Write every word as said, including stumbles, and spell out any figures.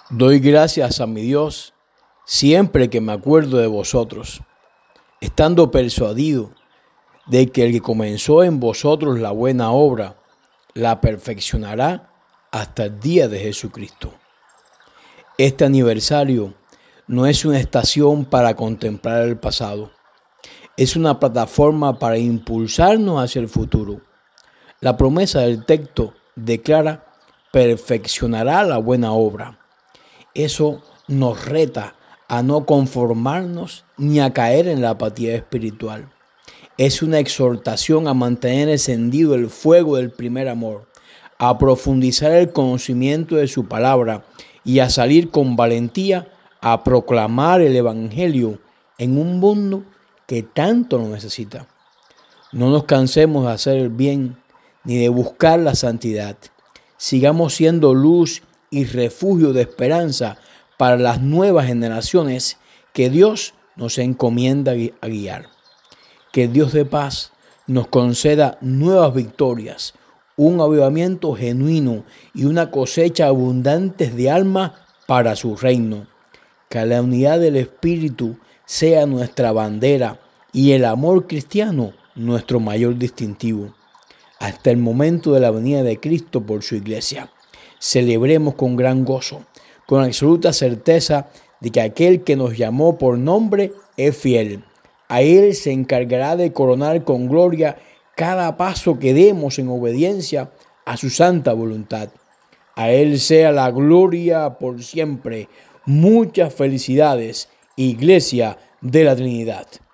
Doy gracias a mi Dios siempre que me acuerdo de vosotros, estando persuadido de que el que comenzó en vosotros la buena obra, la perfeccionará hasta el día de Jesucristo. Este aniversario no es una estación para contemplar el pasado, es una plataforma para impulsarnos hacia el futuro. La promesa del texto declara: perfeccionará la buena obra. Eso nos reta a no conformarnos ni a caer en la apatía espiritual. Es una exhortación a mantener encendido el fuego del primer amor, a profundizar el conocimiento de su palabra y a salir con valentía a proclamar el evangelio en un mundo que tanto lo necesita. No nos cansemos de hacer el bien ni de buscar la santidad. Sigamos siendo luz y refugio de esperanza para las nuevas generaciones que Dios nos encomienda a guiar. Que el Dios de paz nos conceda nuevas victorias, un avivamiento genuino y una cosecha abundante de almas para su reino. Que la unidad del Espíritu sea nuestra bandera y el amor cristiano nuestro mayor distintivo. Hasta el momento de la venida de Cristo por su iglesia, celebremos con gran gozo, con absoluta certeza de que aquel que nos llamó por nombre es fiel. A Él se encargará de coronar con gloria cada paso que demos en obediencia a su santa voluntad. A Él sea la gloria por siempre. Muchas felicidades, Iglesia de la Trinidad.